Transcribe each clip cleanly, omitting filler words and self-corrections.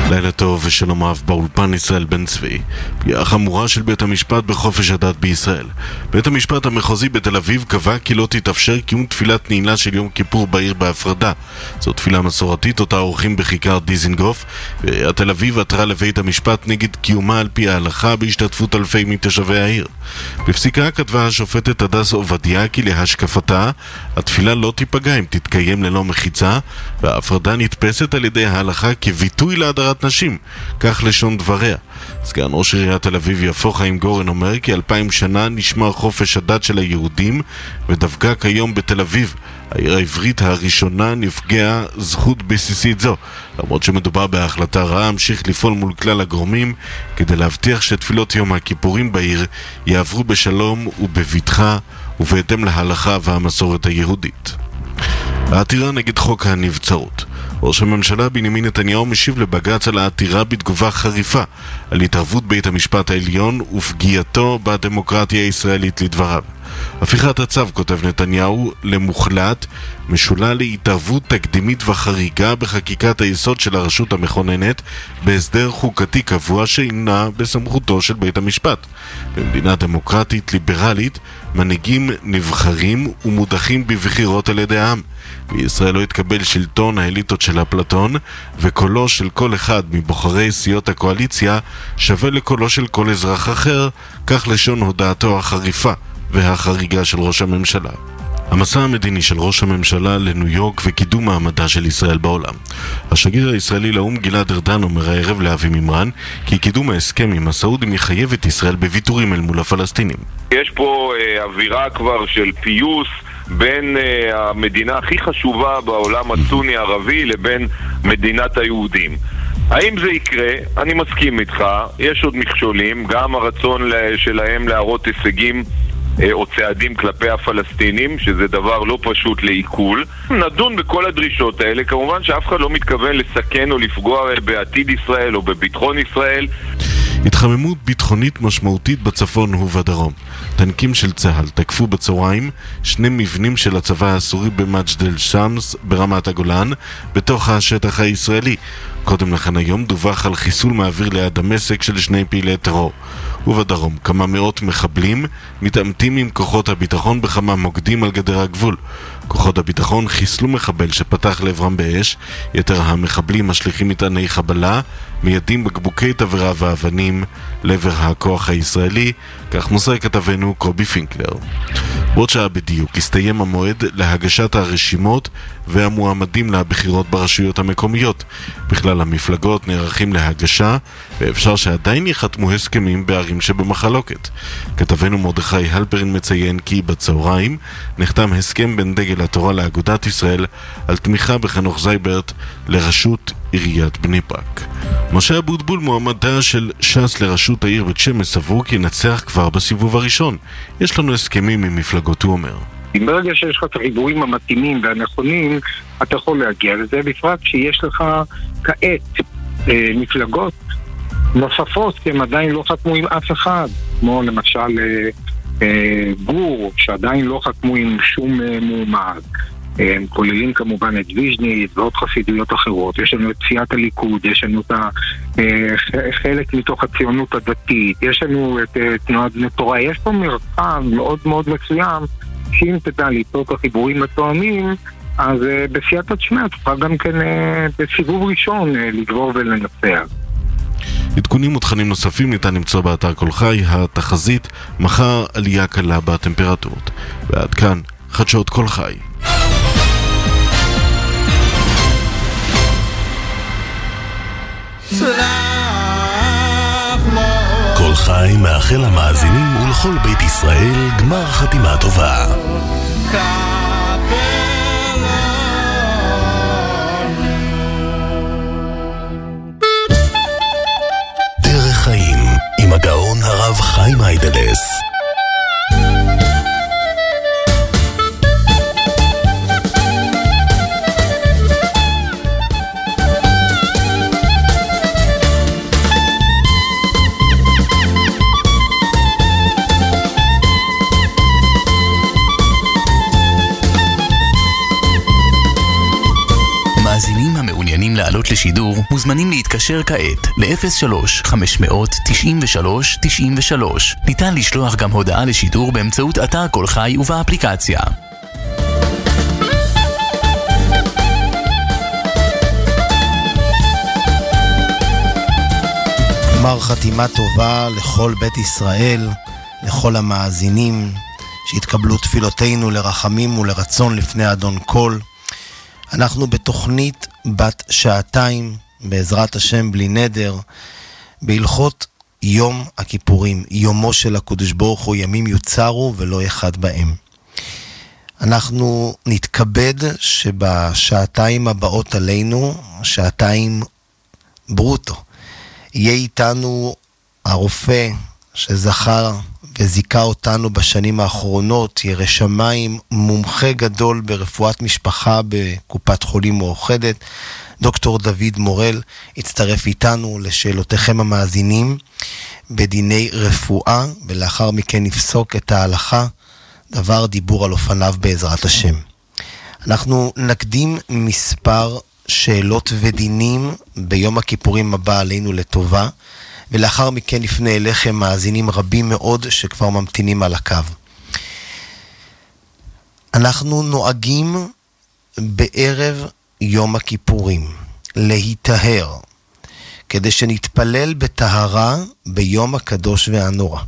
לילה טוב ושלום רב באולפן ישראל בן צבי. פגיעה חמורה של בית המשפט בחופש הדת בישראל. בית המשפט המחוזי בתל אביב קבע כי לא תתאפשר קיום תפילת נעילה של יום כיפור בעיר בהפרדה. זו תפילה מסורתית אותה עורכים בכיכר דיזינגוף, ועיריית תל אביב עתרה לבית המשפט נגד קיומה על פי ההלכה בהשתתפות אלפי מתושבי העיר. בפסיקה כתבה השופטת הדס עובדיה כי להשקפתה התפילה לא תיפגע אם תתקיים ללא מחיצה, וההפרדה נתפסת על ידי ההלכה כביטוי להדרת נשים, כך לשון דבריה. סגן ראש עיריית תל אביב יפו חיים גורן אומר כי 2000 שנה נשמר חופש הדת של היהודים, ודווקא כיום בתל אביב, העיר העברית הראשונה, נפגעה זכות בסיסית זו. למרות שמדובר בהחלטה רעה, המשיך לפעול מול כלל הגורמים כדי להבטיח שתפילות יום הכיפורים בעיר יעברו בשלום ובבטחה ובהתאם להלכה והמסורת היהודית. העתירה נגד חוק הנבצרות. ראש הממשלה בנימין נתניהו משיב לבג"ץ על העתירה בתגובה חריפה על התערבות בית המשפט העליון ופגיעתו בדמוקרטיה הישראלית לדבריו. הפיכת הצו, כותב נתניהו, למוחלט משולה להתערבות תקדימית וחריגה בחקיקת היסוד של הרשות המכוננת בהסדר חוקתי קבוע שאינה בסמכותו של בית המשפט. במדינה דמוקרטית ליברלית מנהיגים נבחרים ומודחים בבחירות על ידי העם. בישראל לא התקבל שלטון האליטות של אפלטון, וקולו של כל אחד מבוחרי סיעות הקואליציה שווה לקולו של כל אזרח אחר, כך לשון הודעתו החריפה והחריגה של ראש הממשלה. המסע המדיני של ראש הממשלה לניו יורק וקידום מעמדה של ישראל בעולם. השגריר הישראלי לאו"ם גלעד ארדן אומר הערב לאבי מימרן כי קידום ההסכם עם הסעודים יחייב את ישראל בוויתורים אל מול הפלסטינים. יש פה אווירה כבר של פיוס בין המדינה הכי חשובה בעולם הסוני ערבי לבין מדינת היהודים. האם זה יקרה? אני מסכים איתך, יש עוד מכשולים, גם הרצון שלהם להראות הישגים או צעדים כלפי הפלסטינים, שזה דבר לא פשוט לעיכול. נדון בכל הדרישות האלה, כמובן שאף אחד לא מתכוון לסכן או לפגוע בעתיד ישראל או בביטחון ישראל. התחממות ביטחונית משמעותית בצפון ובדרום. טנקים של צה"ל תקפו בצהריים שני מבנים של הצבא הסורי במג'דל שמס ברמת הגולן בתוך השטח הישראלי. קודם לכן היום דווח על חיסול מהאוויר ליד דמשק של שני פעילי טרור. ובדרום כמה מאות מחבלים מתעמתים עם כוחות הביטחון בכמה מוקדים על גדר הגבול. כוחות הביטחון חיסלו מחבל שפתח לעברם באש, יתר המחבלים משליכים מטעני חבלה, מיידים בקבוקי תבערה ואבנים לעבר הכוח הישראלי, כך מוסר כתבנו קובי פינקלר. בעוד שעה בדיוק הסתיים המועד להגשת הרשימות והמועמדים לבחירות ברשויות המקומיות. בכלל המפלגות נערכים להגשה, ואפשר שעדיין יחתמו הסכמים בערים שבמחלוקת. כתבנו מרדכי הלפרין מציין כי בצהריים נחתם הסכם בין דגל התורה לאגודת ישראל על תמיכה בחנוך זייברט לראשות עיריית בני ברק. משה אבוטבול, מועמדה של ש"ס לראשות העיר בית שמש, סבור כי ינצח כבר בסיבוב הראשון. יש לנו הסכמים עם מפלגות, הוא אומר. ברגע שיש לך את החיבורים המתאימים והנכונים, אתה יכול להגיע לזה, בפרט שיש לך כעת מפלגות נוספות, כי הם עדיין לא חתמו עם אף אחד, כמו למשל גור, שעדיין לא חתמו עם שום מועמד. הם כוללים כמובן את ויז'ניץ ועוד חסידויות אחרות. יש לנו את סיעת הליכוד, יש לנו את חלק מתוך הציונות הדתית, יש לנו את תנועת בני תורה. יש פה מרחב מאוד מאוד מסוים שאם תדע ליצור את החיבורים התואמים, אז בסייעתא דשמיא תוכל גם כן בסיבוב ראשון לגבור ולנצח. עדכונים ותכנים נוספים ניתן למצוא באתר כל חי. התחזית מחר עלייה קלה בטמפרטורות. ועד כאן חדשות כל חי. כל חי מאחל למאזינים ולכל בית ישראל גמר חתימה טובה. דרך חיים עם הגאון הרב חיים היידלס. לעלות לשידור מוזמנים להתקשר כעת ל-03-593-93. ניתן לשלוח גם הודעה לשידור באמצעות אתר קול חי ובאפליקציה. גמר חתימה טובה לכל בית ישראל, לכל המאזינים, שהתקבלו תפילותינו לרחמים ולרצון לפני אדון כל. אנחנו בתוכנית בת שעתיים, בעזרת השם בלי נדר, בהלכות יום הכיפורים, יומו של הקדוש ברוך הוא, ימים יוצרו ולא אחד בהם. אנחנו נתכבד שבשעתיים הבאות עלינו, שעתיים ברוטו, יהיה איתנו הרופא שזכר וזיכה אותנו בשנים האחרונות, ירא שמיים, מומחה גדול ברפואת משפחה בקופת חולים מאוחדת, דוקטור דוד מורל, הצטרף איתנו לשאלותיכם המאזינים בדיני רפואה, ולאחר מכן נפסוק את ההלכה, דבר דיבור על אופניו בעזרת השם. אנחנו נקדים מספר שאלות ודינים ביום הכיפורים הבא עלינו לטובה, ולאחר מכן נפנה אליכם מאזינים רבים מאוד שכבר ממתינים על הקו. אנחנו נוהגים בערב יום הכיפורים להיטהר, כדי שנתפלל בטהרה ביום הקדוש והנורא.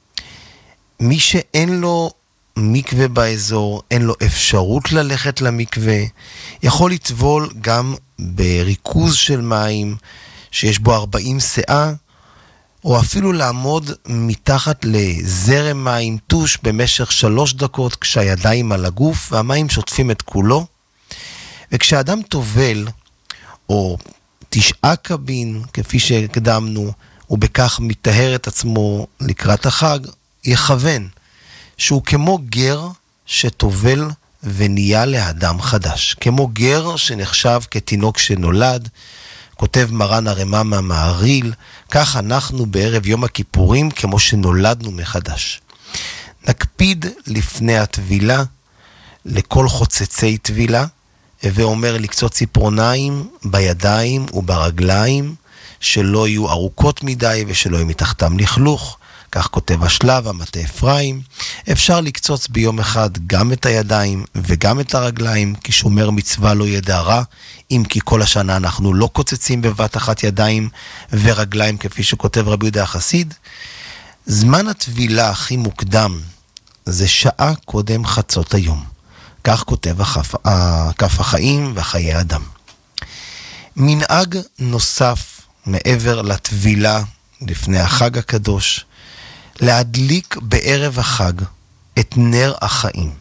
מי שאין לו מקווה באזור, אין לו אפשרות ללכת למקווה, יכול לטבול גם בריכוז של מים שיש בו 40 שאה, או אפילו לעמוד מתחת לזרם מים טוש במשך 3 דקות כשהידיים על הגוף והמים שוטפים את כולו. וכשאדם טובל, או 9 קבין כפי שהקדמנו, ובכך מטהר את עצמו לקראת החג, יכוון שהוא כמו גר שטובל ונהיה לאדם חדש, כמו גר שנחשב כתינוק שנולד. כותב מרן הרמ"ם מהמהרי"ל, כך אנחנו בערב יום הכיפורים כמו שנולדנו מחדש. נקפיד לפני הטבילה לכל חוצצי טבילה, ואומר לקצות ציפורניים בידיים וברגליים, שלא יהיו ארוכות מדי ושלא יהיו מתחתם לכלוך. כך כותב השלב, המטה אפרים. אפשר לקצוץ ביום אחד גם את הידיים וגם את הרגליים, כי שומר מצווה לא ידע רע, אם כי כל השנה אנחנו לא קוצצים בבת אחת ידיים ורגליים, כפי שכותב רבי יהודה החסיד. זמן הטבילה הכי מוקדם זה שעה קודם חצות היום. כך כותב כף החיים וחיי אדם. מנהג נוסף מעבר לטבילה לפני החג הקדוש, להדליק בערב החג את נר החיים.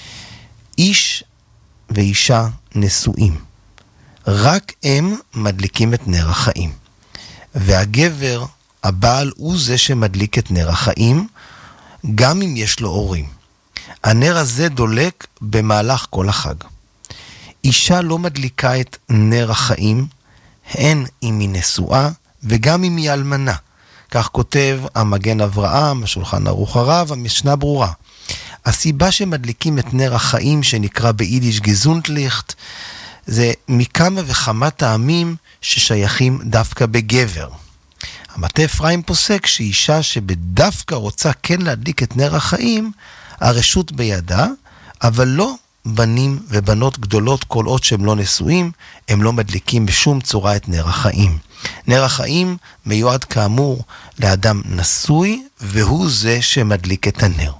איש ואישה נשואים, רק הם מדליקים את נר החיים. והגבר, הבעל, הוא זה שמדליק את נר החיים, גם אם יש לו הורים. הנר הזה דולק במהלך כל החג. אישה לא מדליקה את נר החיים, הן אם היא נשואה וגם אם היא אלמנה. כך כותב המגן אברהם, השולחן ערוך הרב, המשנה ברורה. הסיבה שמדליקים את נר החיים, שנקרא ביידיש גזונטליכט, זה מכמה וכמה טעמים ששייכים דווקא בגבר. המטה אפרים פוסק שאישה שבדווקא רוצה כן להדליק את נר החיים, הרשות בידה, אבל לא בנים ובנות גדולות, כל עוד שהם לא נשואים, הם לא מדליקים בשום צורה את נר החיים. נר החיים מיועד כאמור לאדם נשוי, והוא זה שמדליק את הנר.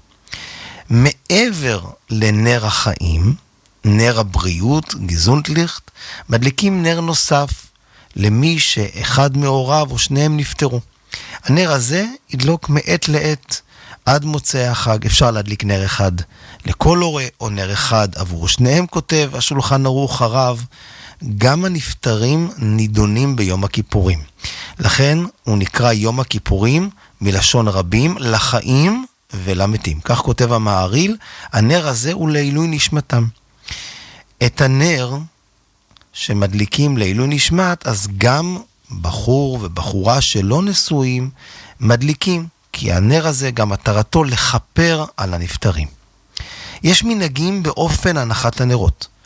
מעבר לנר החיים, נר הבריאות, גזונטליכט, מדליקים נר נוסף למי שאחד מהוריו או שניהם נפטרו. הנר הזה ידלוק מעת לעת עד מוצאי החג. אפשר להדליק נר אחד לכל הורה או נר אחד עבור שניהם, כותב השולחן ערוך הרב. גם הנפטרים נידונים ביום הכיפורים. לכן הוא נקרא יום הכיפורים מלשון רבים, לחיים ולמתים. כך כותב המהרי"ל, הנר הזה הוא לעילוי נשמתם. את הנר שמדליקים לעילוי נשמת, אז גם בחור ובחורה שלא נשואים מדליקים, כי הנר הזה גם מטרתו לכפר על הנפטרים. יש מנהגים באופן הנחת הנרות.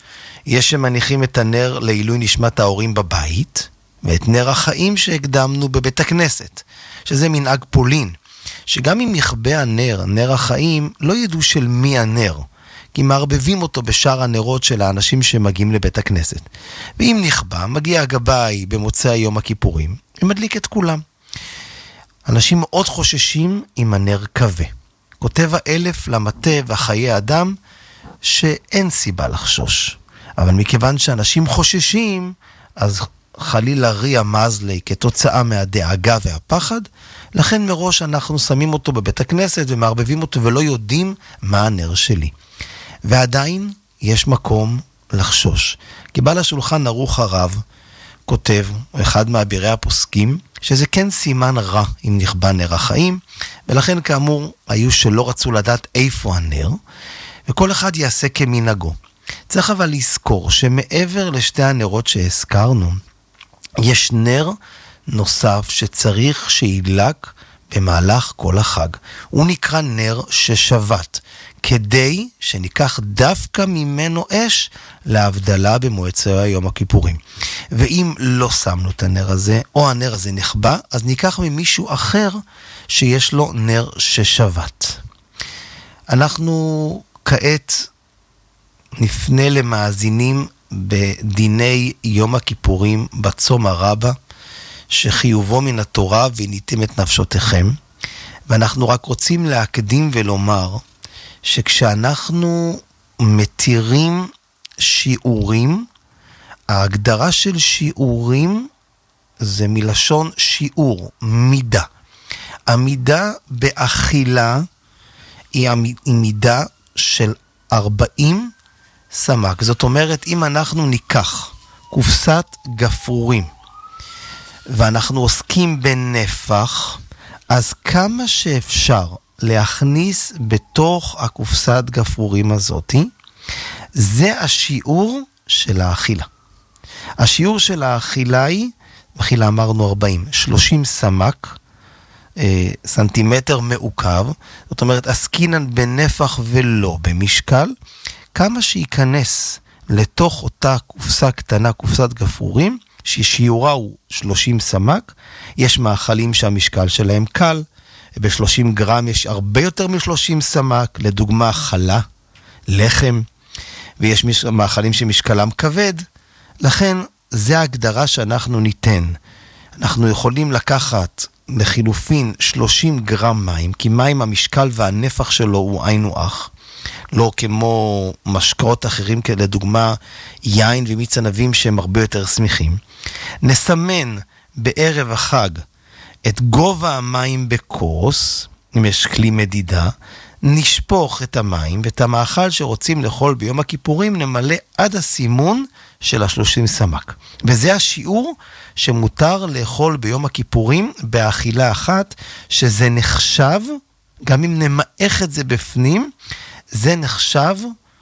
יש שמניחים את הנר לעילוי נשמת ההורים בבית, ואת נר החיים שהקדמנו בבית הכנסת, שזה מנהג פולין, שגם אם נכבה הנר, נר החיים, לא ידעו של מי הנר, כי מערבבים אותו בשאר הנרות של האנשים שמגיעים לבית הכנסת. ואם נכבה, מגיע הגבאי במוצאי יום הכיפורים, ומדליק את כולם. אנשים מאוד חוששים אם הנר כבה. כותב האלף למטה והחיי אדם, שאין סיבה לחשוש. אבל מכיוון שאנשים חוששים, אז חלילה ריע מזלי כתוצאה מהדאגה והפחד, לכן מראש אנחנו שמים אותו בבית הכנסת ומערבבים אותו ולא יודעים מה הנר שלי. ועדיין יש מקום לחשוש. כי בעל השולחן ערוך הרב כותב, אחד מאבירי הפוסקים, שזה כן סימן רע אם נכבה נר החיים, ולכן כאמור היו שלא רצו לדעת איפה הנר, וכל אחד יעשה כמנהגו. צריך אבל לזכור שמעבר לשתי הנרות שהזכרנו, יש נר נוסף שצריך שילק במהלך כל החג. הוא נקרא נר ששבת, כדי שניקח דווקא ממנו אש להבדלה במועצי יום הכיפורים. ואם לא שמנו את הנר הזה, או הנר הזה נכבה, אז ניקח ממישהו אחר שיש לו נר ששבת. אנחנו כעת נפנה למאזינים בדיני יום הכיפורים בצום הרבה, שחיובו מן התורה וניתם את נפשותיכם. ואנחנו רק רוצים להקדים ולומר, שכשאנחנו מתירים שיעורים, ההגדרה של שיעורים זה מלשון שיעור, מידה. המידה באכילה היא מידה של 40 סמ"ק. זאת אומרת, אם אנחנו ניקח קופסת גפרורים, ואנחנו עוסקים בנפח, אז כמה שאפשר להכניס בתוך הקופסת גפרורים הזאת, זה השיעור של האכילה. השיעור של האכילה היא, אכילה אמרנו 40, 30 סמ"ק, סנטימטר מעוקב, זאת אומרת, עסקינן בנפח ולא במשקל, כמה שייכנס לתוך אותה קופסה קטנה, קופסת גפרורים, ששיעורה הוא 30 סמ"ק, יש מאכלים שהמשקל שלהם קל, ב-30 גרם יש הרבה יותר מ-30 סמ"ק, לדוגמה חלה, לחם, ויש מאכלים שמשקלם כבד, לכן זה ההגדרה שאנחנו ניתן. אנחנו יכולים לקחת לחילופין 30 גרם מים, כי מים המשקל והנפח שלו הוא עין אח, לא כמו משקאות אחרים, לדוגמה יין ומיץ ענבים שהם הרבה יותר סמיכים. נסמן בערב החג את גובה המים בכוס, אם יש כלי מדידה, נשפוך את המים, ואת המאכל שרוצים לאכול ביום הכיפורים נמלא עד הסימון של 30 סמ"ק. וזה השיעור שמותר לאכול ביום הכיפורים באכילה אחת, שזה נחשב, גם אם נמעך את זה בפנים, זה נחשב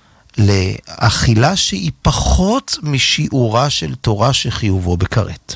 לאכילה שהיא פחות משיעורה של תורה שחיובו בכרת.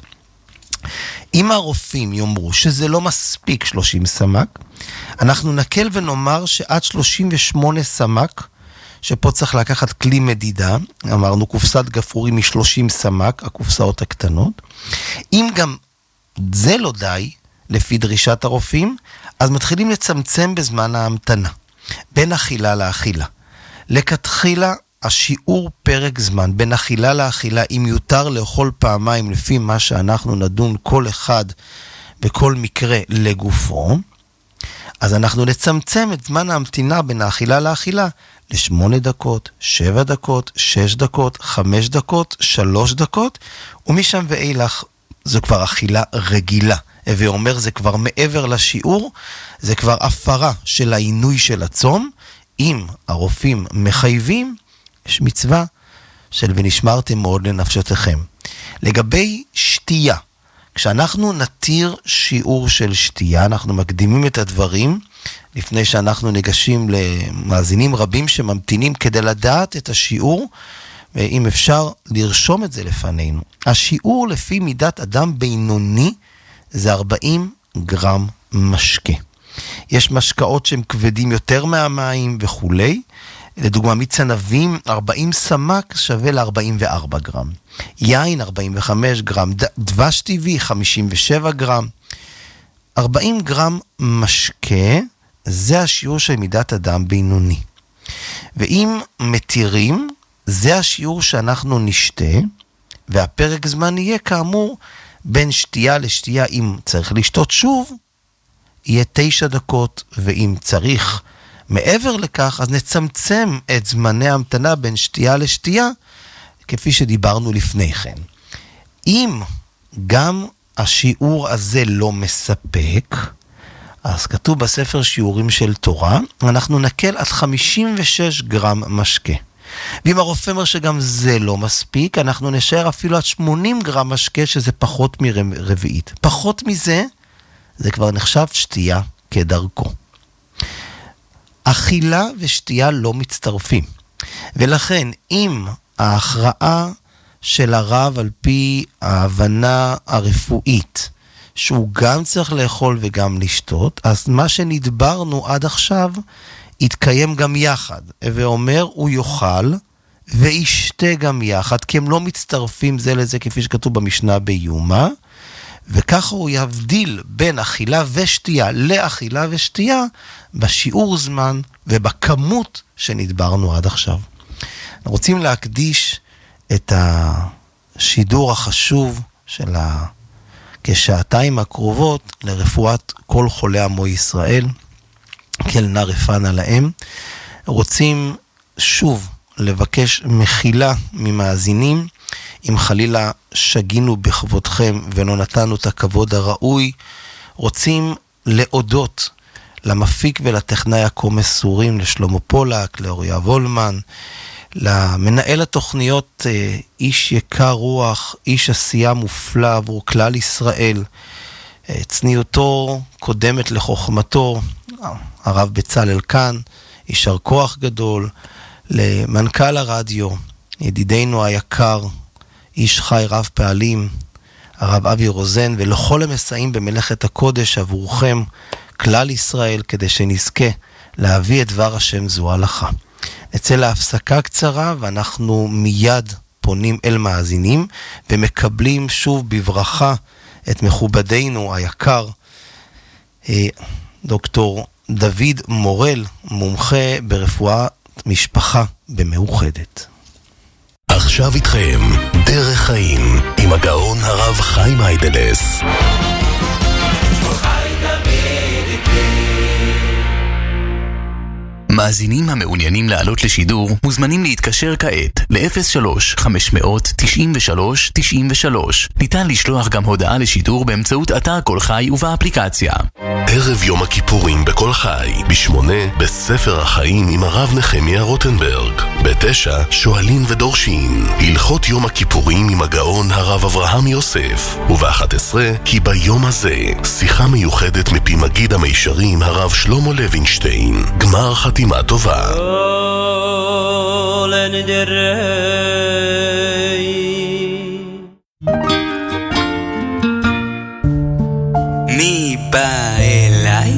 אם הרופאים יאמרו שזה לא מספיק 30 סמ"ק, אנחנו נקל ונאמר שעד 38 סמ"ק, שפה צריך לקחת כלי מדידה, אמרנו קופסת גפרורים מ-30 סמ"ק, הקופסאות הקטנות. אם גם זה לא די, לפי דרישת הרופאים, אז מתחילים לצמצם בזמן ההמתנה, בין אכילה לאכילה. לכתחילה, השיעור פרק זמן, בין אכילה לאכילה, אם יותר לאכול פעמיים, לפי מה שאנחנו נדון כל אחד בכל מקרה לגופו, אז אנחנו נצמצם את זמן ההמתנה בין האכילה לאכילה, ל8 דקות, 7 דקות, 6 דקות, 5 דקות, 3 דקות, ומשם ואילך זו כבר אכילה רגילה. ואומר זה כבר מעבר לשיעור, זה כבר הפרה של העינוי של הצום. אם הרופאים מחייבים, יש מצווה של ונשמרתם מאוד לנפשותיכם. לגבי שתייה, כשאנחנו נתיר שיעור של שתייה, אנחנו מקדימים את הדברים, לפני שאנחנו ניגשים למאזינים רבים שממתינים כדי לדעת את השיעור, ואם אפשר לרשום את זה לפנינו. השיעור לפי מידת אדם בינוני, זה 40 גרם משקה. יש משקאות שהם כבדים יותר מהמים וכולי, לדוגמה, מיץ ענבים 40 סמ"ק שווה ל-44 גרם. יין 45 גרם, דבש טבעי 57 גרם. 40 גרם משקה, זה השיעור של מידת אדם בינוני. ואם מתירים, זה השיעור שאנחנו נשתה, והפרק זמן יהיה כאמור בין שתייה לשתייה. אם צריך לשתות שוב, יהיה 9 דקות, ואם צריך מעבר לכך, אז נצמצם את זמני ההמתנה בין שתייה לשתייה, כפי שדיברנו לפני כן. אם גם השיעור הזה לא מספק, אז כתוב בספר שיעורים של תורה, אנחנו נקל עד 56 גרם משקה. ואם הרופא אומר שגם זה לא מספיק, אנחנו נשאר אפילו עד 80 גרם משקה, שזה פחות מרביעית. פחות מזה, זה כבר נחשב שתייה כדרכו. אכילה ושתייה לא מצטרפים. ולכן, אם ההכרעה של הרב על פי ההבנה הרפואית, שהוא גם צריך לאכול וגם לשתות, אז מה שנדברנו עד עכשיו, יתקיים גם יחד. ואומר, הוא יאכל וישתה גם יחד, כי הם לא מצטרפים זה לזה, כפי שכתוב במשנה ביומא, וככה הוא יבדיל בין אכילה ושתייה לאכילה ושתייה, בשיעור זמן ובכמות שנדברנו עד עכשיו. רוצים להקדיש את השידור החשוב של כשעתיים הקרובות לרפואת כל חולי עמו ישראל, כל נא רפאנה להם. רוצים שוב לבקש מחילה ממאזינים, אם חלילה שגינו בכבודכם ולא נתנו את הכבוד הראוי. רוצים להודות למפיק ולטכנאי הכה מסורים, לשלמה פולק, לאוריה וולמן, למנהל התוכניות, איש יקר רוח, איש עשייה מופלא עבור כלל ישראל, צניעותו קודמת לחוכמתו, הרב בצלאל כאן, יישר כוח גדול, למנכ"ל הרדיו, ידידנו היקר, איש חי רב פעלים, הרב אבי רוזן, ולכל המסייעים במלאכת הקודש עבורכם, כלל ישראל, כדי שנזכה להביא את דבר השם זו הלכה. נצא להפסקה קצרה, ואנחנו מיד פונים אל מאזינים, ומקבלים שוב בברכה את מכובדנו היקר, דוקטור דוד מורל, מומחה ברפואת משפחה במאוחדת. עכשיו איתכם דרך חיים עם הגאון הרב חיים היידלס. מאזינים המעוניינים לעלות לשידור מוזמנים להתקשר כעת ל-03-593-93-93. ניתן לשלוח גם הודעה לשידור באמצעות אתר כל חי ובאפליקציה. ערב יום הכיפורים בכל חי, ב8 בספר החיים עם הרב נחמיה רוטנברג, ב9 שואלים ודורשים, הלכות יום הכיפורים עם הגאון הרב אברהם יוסף, וב11 כי ביום הזה שיחה מיוחדת מפי מגיד המישרים הרב שלמה לוינשטיין. גמר חתימה טובה. מי בא אליי?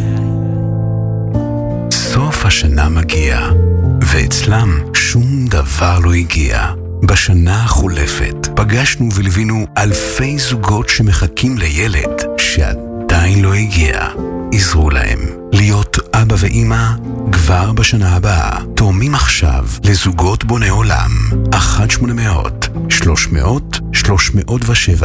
סוף השנה מגיע, ואצלם שום דבר לא הגיע. בשנה החולפת פגשנו ולווינו אלפי זוגות שמחכים לילד שעדיין לא הגיע. עזרו להם להיות אבא ואמא כבר בשנה הבאה. תורמים עכשיו לזוגות בוני עולם 1-800-300-307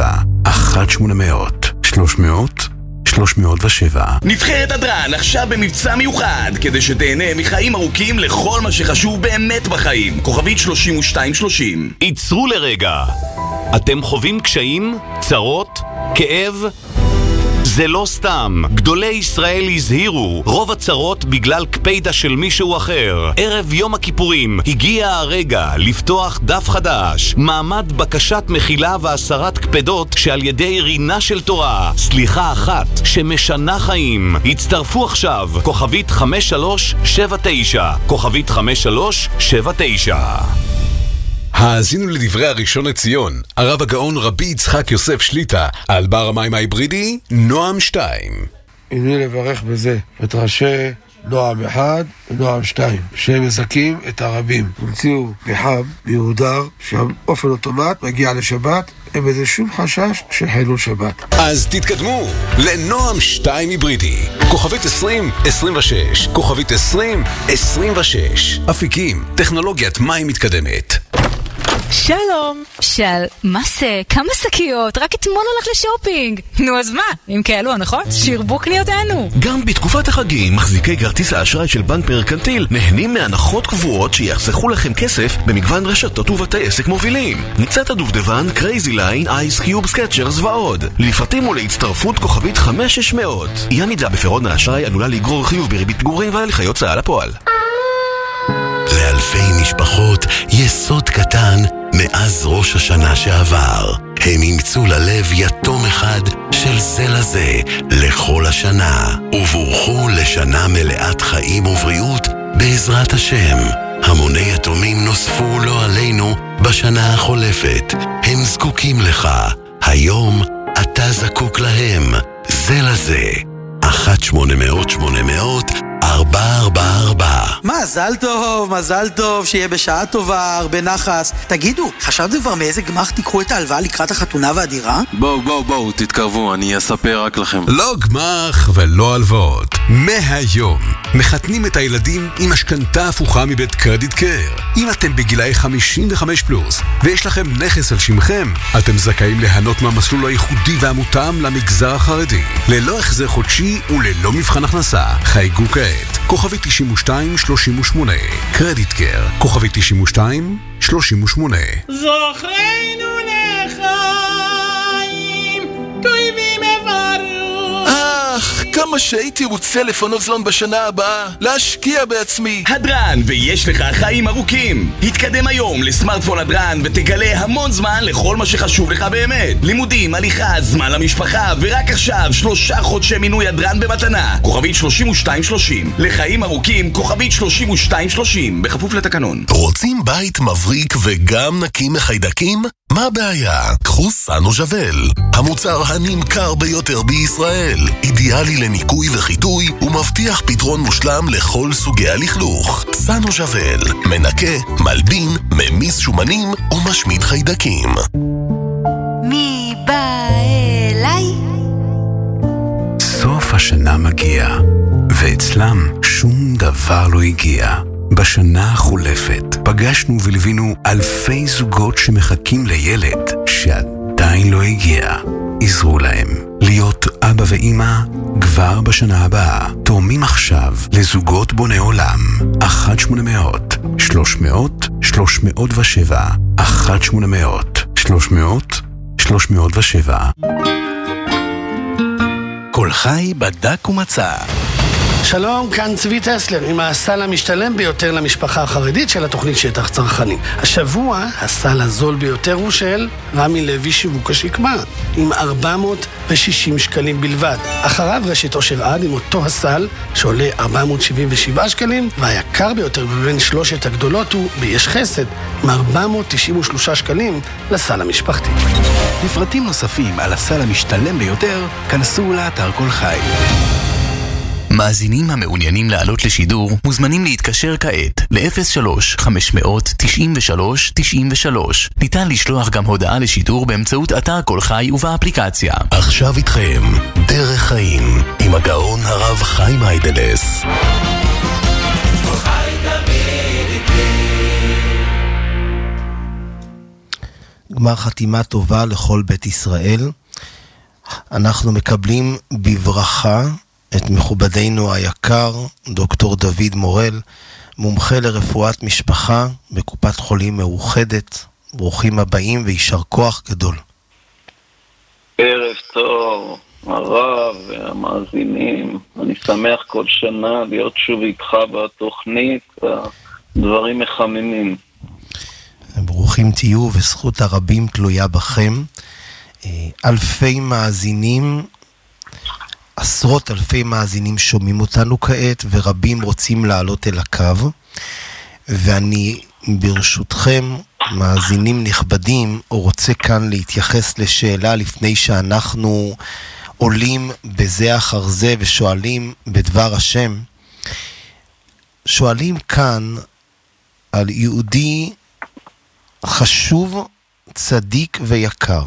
1-800-300-307. נבחרת הדרן עכשיו במבצע מיוחד כדי שתהנה מחיים ארוכים לכל מה שחשוב באמת בחיים. כוכבית 3230. עצרו לרגע. אתם חווים קשיים, צרות, כאב? זה לא סתם. גדולי ישראל הזהירו, רוב הצרות בגלל קפידה של מישהו אחר. ערב יום הכיפורים הגיע הרגע לפתוח דף חדש, מעמד בקשת מחילה והסרת קפדות שעל ידי רינה של תורה, סליחה אחת שמשנה חיים. הצטרפו עכשיו, כוכבית 5379, כוכבית 5379. האזינו לדברי הראשון לציון, הרב הגאון רבי יצחק יוסף שליטה, על בר המים ההיברידי, נועם 2. הנה לברך בזה את ראשי נועם 1 ונועם 2, שהם מזכים את הרבים. המציאו פחם מיהודר, שהאופן אוטומט מגיע לשבת, אין בזה שום חשש שחילול שבת. אז תתקדמו לנועם 2 היברידי, כוכבית 2026, כוכבית 2026. אפיקים, טכנולוגיית מים מתקדמת. שלום. מה זה? כמה שקיות? רק אתמול הולך לשופינג. נו אז מה? אם כאלו הנחות, שירבו קניותינו. גם בתקופת החגים, מחזיקי כרטיס האשראי של בנק מרקנטיל נהנים מהנחות קבועות שיחסכו לכם כסף במגוון רשתות ובתי עסק מובילים. ניצת הדובדבן, קרייזי ליין, אייס קיוב, סקצ'רס ועוד. לפרטים ולהצטרפות כוכבית 5600. אי עמידה בפירעון האשראי עלולה לגרור חיוב בריבית פיגורים והליכי הוצאה לפועל. לאלפי משפחות יש סוד קטן מאז ראש השנה שעבר. הם אימצו ללב יתום אחד של זה לזה לכל השנה, ובורכו לשנה מלאת חיים ובריאות בעזרת השם. המוני יתומים נוספו לא עלינו בשנה החולפת. הם זקוקים לך. היום אתה זקוק להם. זה לזה. 1-800-800-444. מזל טוב, שיהיה בשעה טובה, הרבה נחס. תגידו, חשבתם כבר מאיזה גמח תיקחו את ההלוואה לקראת החתונה והדירה? בואו, תתקרבו, אני אספר רק לכם. לא גמח ולא הלוואות. מהיום מחתנים את הילדים עם משכנתה הפוכה מבית קרדיט קר. אם אתם בגילאי 55 פלוס ויש לכם נכס על שמכם, אתם זכאים ליהנות מהמסלול הייחודי והמותאם למגזר החרדי, ללא החזר חודשי וללא מבחן הכנסה. חייגו כעת, כוכבי 9238. קרדיט קר, כוכבי 9238. זוכרנו לחיים טובים עברו. כמה שהייתי רוצה לפנות זלון בשנה הבאה, להשקיע בעצמי. הדרן, ויש לך חיים ארוכים. התקדם היום לסמארטפון הדרן ותגלה המון זמן לכל מה שחשוב לך באמת. לימודים, הליכה, זמן למשפחה, ורק עכשיו 3 חודשי מינוי הדרן במתנה. כוכבית 3230. לחיים ארוכים, כוכבית 3230. בכפוף לתקנון. רוצים בית מבריק וגם נקי מחיידקים? מה הבעיה? קחו סנו ז'בל, המוצר הנמכר ביותר בישראל. אידיאלי לניקוי וחיטוי ומבטיח פתרון מושלם לכל סוגי הלכלוך. סנו ז'בל, מנקה, מלבין, ממיס שומנים ומשמיד חיידקים. מי בא אליי? סוף השנה מגיע, ואצלם שום דבר לא הגיע. בשנה החולפת פגשנו ולווינו אלפי זוגות שמחכים לילד שעדיין לא הגיע. עזרו להם להיות אבא ואמא כבר בשנה הבאה. תורמים עכשיו לזוגות בוני עולם. 1-800-300-307. 1-800-300-307. כל חי בדק ומצא. שלום, כאן צבי טסלר עם הסל המשתלם ביותר למשפחה החרדית של התוכנית שטח צרכני. השבוע הסל הזול ביותר הוא של רמי לוי שיווק השקמה עם 460 שקלים בלבד. אחריו רשת אושר עד עם אותו הסל שעולה 477 שקלים, והיקר ביותר בין שלושת הגדולות הוא ביש חסד עם 493 שקלים לסל המשפחתי. לפרטים נוספים על הסל המשתלם ביותר כנסו לאתר כל חי. מאזינים המעוניינים לעלות לשידור מוזמנים להתקשר כעת ל-03-593-93-93. ניתן לשלוח גם הודעה לשידור באמצעות אתר כל חי ובאפליקציה. עכשיו איתכם דרך חיים עם הגאון הרב חיים היידלס. גמר חתימה טובה לכל בית ישראל. אנחנו מקבלים בברכה את מכובדנו היקר, דוקטור דוד מורל, מומחה לרפואת משפחה בקופת חולים מאוחדת. ברוכים הבאים וישר כוח גדול. ערב טוב, הרב והמאזינים. אני שמח כל שנה להיות שוב איתך בתוכנית, הדברים מחממים. ברוכים תהיו וזכות הרבים תלויה בכם. אלפי מאזינים, עשרות אלפי מאזינים שומעים אותנו כעת, ורבים רוצים לעלות אל הקו, ואני ברשותכם, מאזינים נכבדים, רוצה כאן להתייחס לשאלה לפני שאנחנו עולים בזה אחר זה ושואלים בדבר השם. שואלים כאן על יהודי חשוב, צדיק ויקר,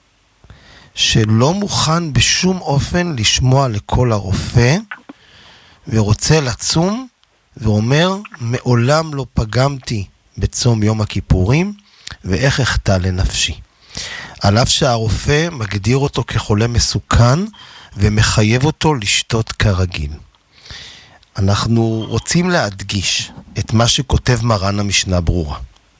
שלא מוכן בשום אופן לשמוע לכל הרופא, ורוצה לצום, ואומר, מעולם לא פגמתי בצום יום הכיפורים, ואיך אחטא לנפשי. על אף שהרופא מגדיר אותו כחולה מסוכן, ומחייב אותו לשתות כרגיל. אנחנו רוצים להדגיש את מה שכותב מרן המשנה ברורה,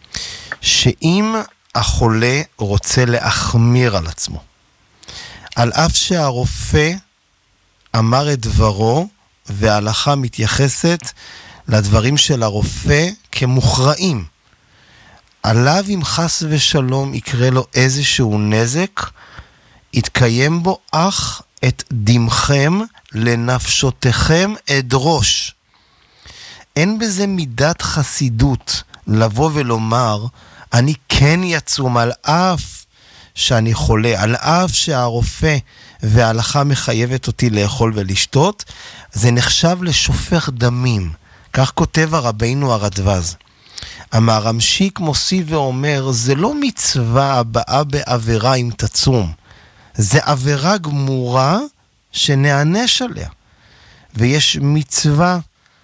שאם החולה רוצה להחמיר על עצמו, על אף שהרופא אמר את דברו, וההלכה מתייחסת לדברים של הרופא כמוכרעים, עליו אם חס ושלום יקרה לו איזשהו נזק, יתקיים בו אך את דמכם לנפשותיכם אדרוש. אין בזה מידת חסידות לבוא ולומר, אני כן יצום על אף שאני חולה, על אף שהרופא וההלכה מחייבת אותי לאכול ולשתות, זה נחשב לשופך דמים. כך כותב הרבינו הרדווז. המהרמשיק מוסיף ואומר, זה לא מצווה הבאה בעבירה אם תצום, זה עבירה גמורה שנענש עליה. ויש מצווה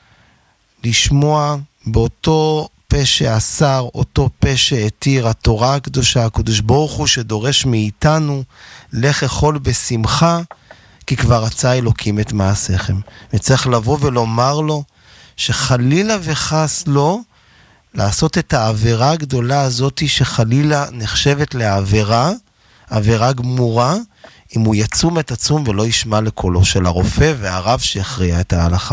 לשמוע באותו פה שאסר, אותו פה שהתיר, התורה הקדושה, הקדוש ברוך הוא שדורש מאיתנו, לך אכול בשמחה, כי כבר רצה אלוקים את מעשיכם. וצריך לבוא ולומר לו, שחלילה וחס לו, לעשות את העבירה הגדולה הזאת, שחלילה נחשבת לעבירה, עבירה גמורה, אם הוא יצום את הצום ולא ישמע לקולו של הרופא והרב שיכריע את ההלכה.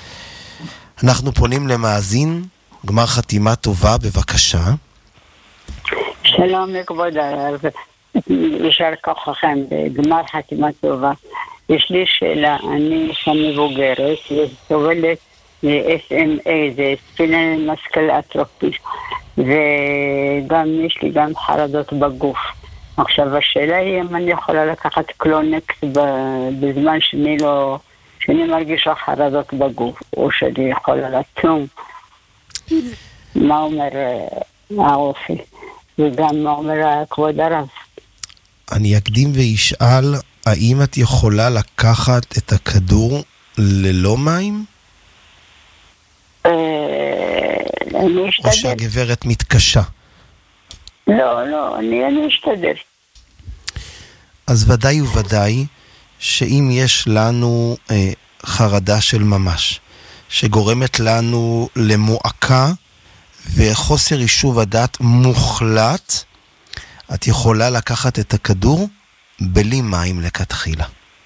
אנחנו פונים למאזין, גמר חתימה טובה, בבקשה. שלום לכבוד הרב, יישר כוחכם בגמר חתימה טובה. יש לי שאלה, אני אישה מבוגרת וסובלת SMA, זה ספינל משכל אטרופי, וגם יש לי גם חרדות בגוף. עכשיו השאלה היא אם אני יכולה לקחת קלונקס בזמן שאני מרגישה חרדות בגוף, או שאני יכולה לצום. מה אומר הרופא? וגם מה אומר כבוד הרב? אני אקדים וישאל, האם את יכולה לקחת את הכדור ללא מים? אני אשתדל. או שהגברת מתקשה? לא, אני אשתדל. אז ודאי וודאי שאם יש לנו חרדה של ממש, שגורמת לנו למועקה וחוסר יישוב הדעת מוחלט, את יכולה לקחת את הכדור בלי מים לכתחילה.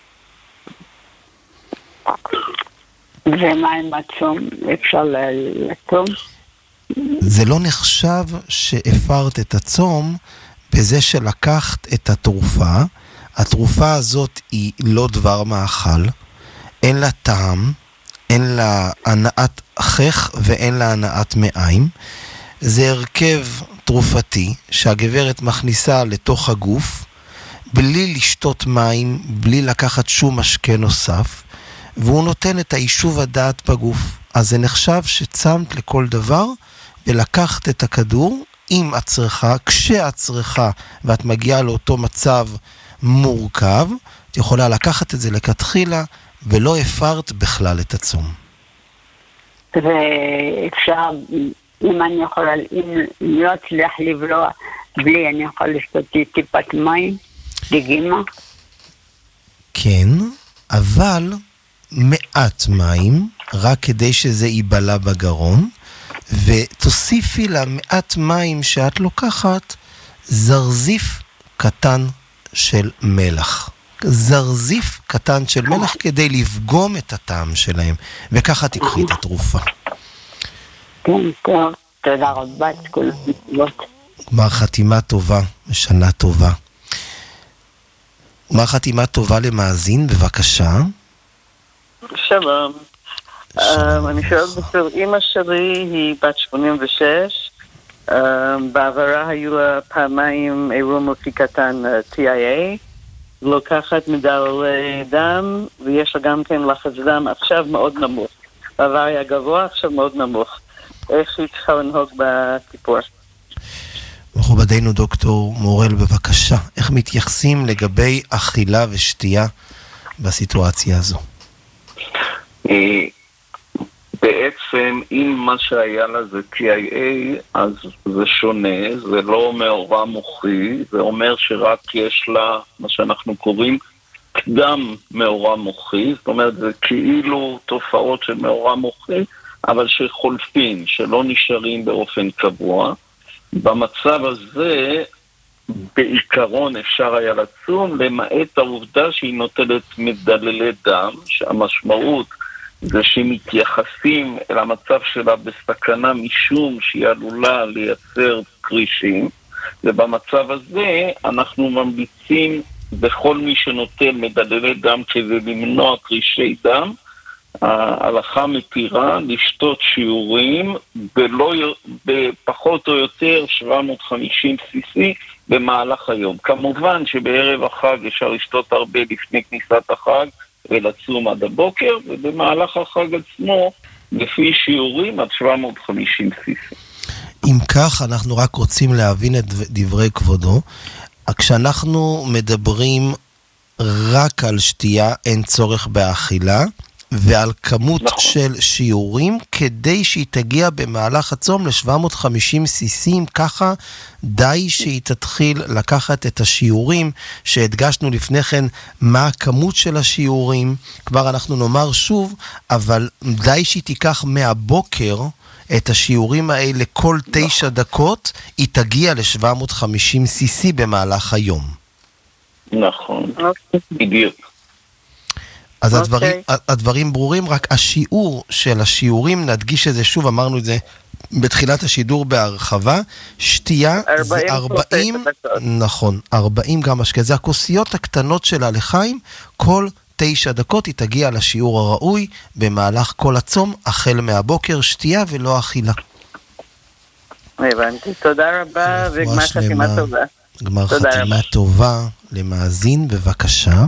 ומה עם הצום? אפשר לצום? זה לא נחשב שהפרת את הצום בזה שלקחת את התרופה. התרופה הזאת היא לא דבר מאכל, אין לה טעם, אין לה הנעת חך ואין לה הנעת מעיים. זה הרכב תרופתי שהגברת מכניסה לתוך הגוף, בלי לשתות מים, בלי לקחת שום משקה נוסף, והוא נותן את היישוב הדעת בגוף. אז זה נחשב שצמת לכל דבר, ולקחת את הכדור עם הצריכה, כשאת צריכה, ואת מגיעה לאותו מצב מורכב, את יכולה לקחת את זה לכתחילה, ולא הפרת בכלל את הצום. ואפשר, אם אני יכולה, אם לא אצליח לבלוע בלי, אני יכולה לשתות טיפת מים, דגימה? כן, אבל מעט מים, רק כדי שזה ייבלע בגרון, ותוסיפי לה מעט מים שאת לוקחת, זרזיף קטן של מלח. זרזיף קטן של מלח כדי לפגום את הטעם שלהם, וככה תקחי את התרופה. כן, טוב, תודה רבה, כל הסיבות. גמר חתימה טובה, שנה טובה. גמר חתימה טובה למאזין, בבקשה. שלום. אני שואלת בסדר, אמא שלי היא בת 86, בעברה היו לה פעמיים אירוע מוחי קטן TIA, לוקחת מדללי דם, ויש לה גם כן לחץ דם עכשיו מאוד נמוך. בעבר היה גבוה, עכשיו מאוד נמוך. איך היא צריכה לנהוג בכיפור? מכובדנו דוקטור מורל, בבקשה, איך מתייחסים לגבי אכילה ושתייה בסיטואציה הזו? בעצם אם מה שהיה לה זה TIA, אז זה שונה, זה לא מאורע מוחי, זה אומר שרק יש לה מה שאנחנו קוראים קדם מאורע מוחי, זאת אומרת זה כאילו תופעות של מאורע מוחי, אבל שחולפים, שלא נשארים באופן קבוע. במצב הזה בעיקרון אפשר היה לצום, למעט העובדה שהיא נוטלת מדללי דם, שהמשמעות זה שמתייחסים אל המצב שלה בסכנה משום שהיא עלולה לייצר קרישים, ובמצב הזה אנחנו ממליצים בכל מי שנוטל מדללי דם כדי למנוע קרישי דם, ההלכה מתירה לשתות שיעורים בפחות או יותר 750 cc במהלך היום. כמובן שבערב החג אפשר לשתות הרבה לפני כניסת החג ולצום עד הבוקר, ובמהלך החג עצמו לפי שיעורים עד 750 cc. אם כך, אנחנו רק רוצים להבין את דברי כבודו. כשאנחנו מדברים רק על שתייה, אין צורך באכילה, ועל כמות של שיעורים, כדי שהיא תגיע במהלך הצום ל-750 סיסים, ככה די שהיא תתחיל לקחת את השיעורים שהדגשנו לפני כן, מה הכמות של השיעורים, כבר אנחנו נאמר שוב, אבל די שהיא תיקח מהבוקר את השיעורים האלה כל 9 דקות, היא תגיע ל-750 סיסי במהלך היום. נכון, בדיוק. אז הדברים ברורים, רק השיעור של השיעורים, נדגיש את זה שוב, אמרנו את זה בתחילת השידור בהרחבה, שתייה זה 40, נכון, 40 גם משקה, זה הכוסיות הקטנות שלה לחיים, כל 9 דקות היא תגיע לשיעור הראוי, במהלך כל הצום, החל מהבוקר, שתייה ולא אכילה. הבנתי, תודה רבה, וגמר חתימה טובה. גמר חתימה טובה למאזין, בבקשה.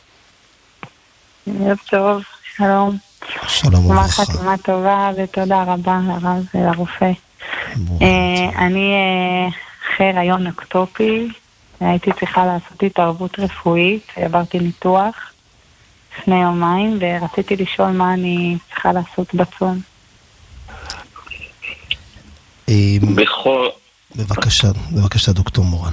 ערב טוב, שלום. שלום וברכה. גמר חתימה טובה ותודה רבה לרב ולרופא. אני אחרי הריון אקטופי, הייתי צריכה לעשות התערבות רפואית, עברתי ניתוח לפני יומיים ורציתי לשאול מה אני צריכה לעשות בצום. בבקשה דוקטור מורן.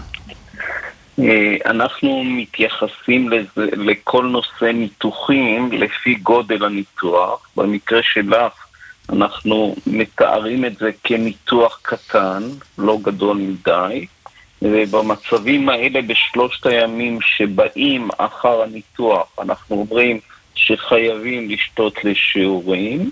אנחנו מתייחסים לכל נושא ניתוחים לפי גודל הניתוח. במקרה שלך אנחנו מתארים את זה כניתוח קטן, לא גדול מדי, ובמצבים האלה בשלושת הימים שבאים אחר הניתוח אנחנו אומרים שחייבים לשתות לשיעורים,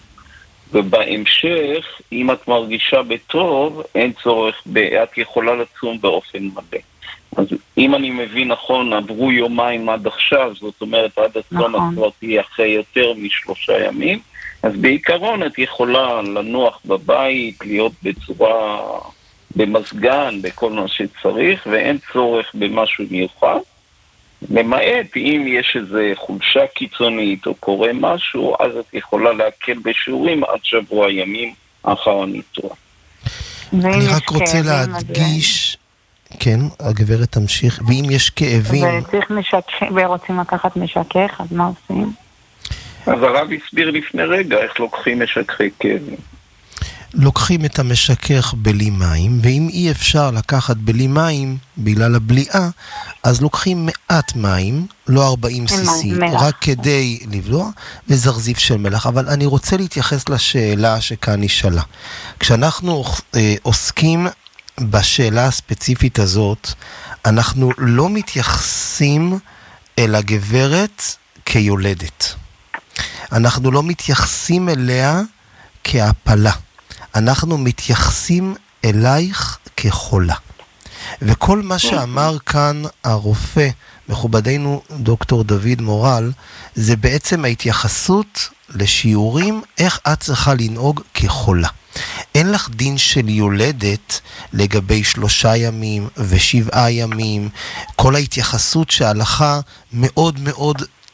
ובהמשך אם את מרגישה בטוב אין צורך, את יכולה לצום באופן מלא. אז אם אני מבין נכון, עברו יומיים עד עכשיו, זאת אומרת עד הצום את כבר תהיה אחרי יותר מ3 ימים, אז בעיקרון את יכולה לנוח בבית, להיות בצורה, במסגן, בכל מה שצריך, ואין צורך במשהו מיוחד, למעט אם יש איזה חולשה קיצונית או קורה משהו, אז את יכולה להקל בשיעורים עד שבוע ימים אחר הניתוח. אני רק רוצה להדגיש, כן, הגברת תמשיך, ואם יש כאבים וצריך משכך, ורוצים לקחת משכך, אז מה עושים? אז הרב הסביר לפני רגע איך לוקחים משככי כאבים. לוקחים את המשכך בלי מים, ואם אי אפשר לקחת בלי מים בגלל הבליעה, אז לוקחים מעט מים, לא 40 cc, רק כדי לבלוע, וזרזיף של מלח. אבל אני רוצה להתייחס לשאלה שכאן נשאלה. כשאנחנו עוסקים בשאלה הספציפית הזאת, אנחנו לא מתייחסים אל הגברת כיולדת. אנחנו לא מתייחסים אליה כהפלה. אנחנו מתייחסים אלייך כחולה. וכל מה שאמר כאן הרופא, מכובדנו דוקטור דוד מורל, זה בעצם ההתייחסות לשיעורים, איך את צריכה לנהוג כחולה. אין לך דין של יולדת לגבי 3 ימים ו7 ימים, כל ההתייחסות שההלכה מאוד מאוד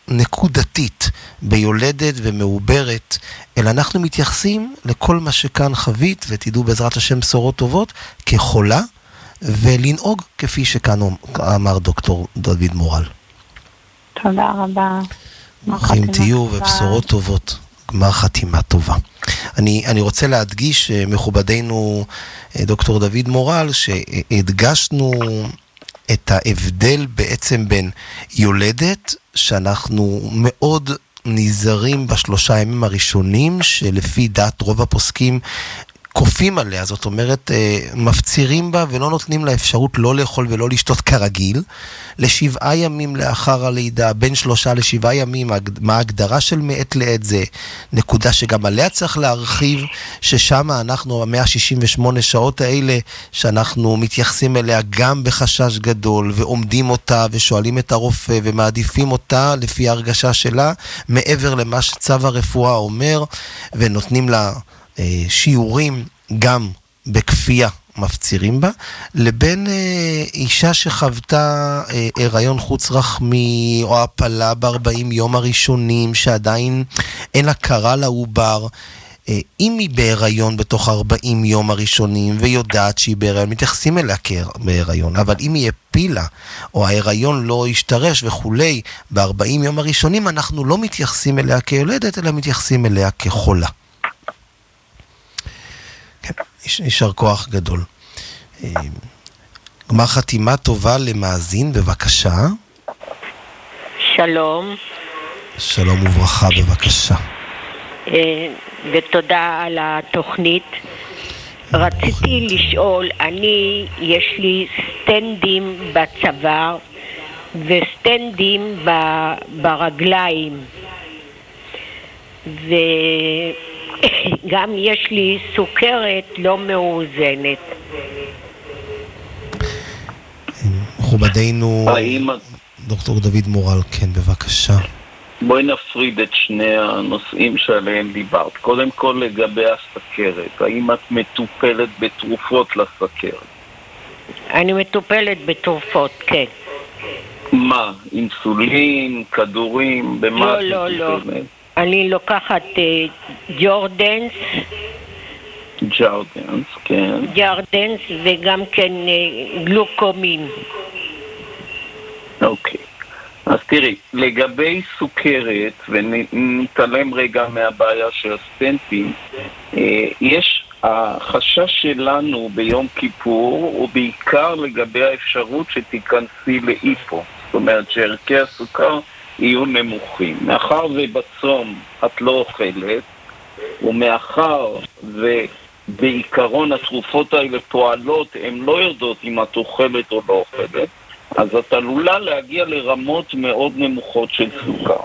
נקודתית ביולדת ומעוברת, אלא אנחנו מתייחסים לכל מה שכאן חבית, ותדעו בעזרת השם בשורות טובות, כחולה, ולנהוג כפי שכאן אמר דוקטור דוד מורל. תודה רבה. ברוכים תהיו ובשורות טובות. גמר חתימה טובה. אני רוצה להדגיש, מכובדנו דוקטור דוד מורל, שהדגשנו את ההבדל בעצם בין יולדת, שאנחנו מאוד נזהרים בשלושה ימים הראשונים, שלפי דעת רוב הפוסקים קופים עליה, זאת אומרת, מפצירים בה ולא נותנים לה אפשרות לא לאכול ולא לשתות כרגיל. ל7 ימים לאחר הלידה, בין 3 ל7 ימים, מה ההגדרה של מעת לעת, זה נקודה שגם עליה צריך להרחיב, ששם אנחנו, 168 שעות האלה, שאנחנו מתייחסים אליה גם בחשש גדול, ועומדים אותה ושואלים את הרופא, ומעדיפים אותה לפי ההרגשה שלה, מעבר למה שצו הרפואה אומר, ונותנים לה שיעורים גם בכפייה מפצירים בה, לבין אישה שחוותה הריון חוץ רחמי או הפלה ב40 יום הראשונים, שעדיין אין לה קרה לעובר. אם היא בהיריון בתוך 40 יום הראשונים ויודעת שהיא בהיריון, מתייחסים אליה בהיריון, אבל אם היא הפילה או ההיריון לא ישתרש וכולי ב40 יום הראשונים, אנחנו לא מתייחסים אליה כיולדת, אלא מתייחסים אליה כחולה. יישר כוח גדול. גמר חתימה טובה למאזין, בבקשה. שלום. שלום וברכה, בבקשה. ותודה על התוכנית. רציתי לשאול, יש לי סטנדים בצוואר וסטנדים ברגליים, גם יש לי סוכרת לא מאוזנת. מכובדנו דוקטור דוד מורל, כן, בבקשה. בואי נפריד את שני הנושאים שעליהם דיברת. קודם כל לגבי הסוכרת, האם את מטופלת בתרופות לסוכרת? אני מטופלת בתרופות, כן. מה? אינסולין, כדורים, במה? לא. אני לוקחת ג'ורדנס, כן. ג'ורדנס וגם כן גלוקומין. אוקיי. אז תראי, לגבי סוכרת, ונתעלם רגע מהבעיה של הסטנטים, יש החשש שלנו ביום כיפור, הוא בעיקר לגבי האפשרות שתיכנסי לאיפו. זאת אומרת שערכי הסוכר יהיו נמוכים. מאחר ובצום את לא אוכלת, ומאחר ובעיקרון התרופות האלה פועלות, הן לא יודעות אם את אוכלת או לא אוכלת, אז את עלולה להגיע לרמות מאוד נמוכות של סוכר.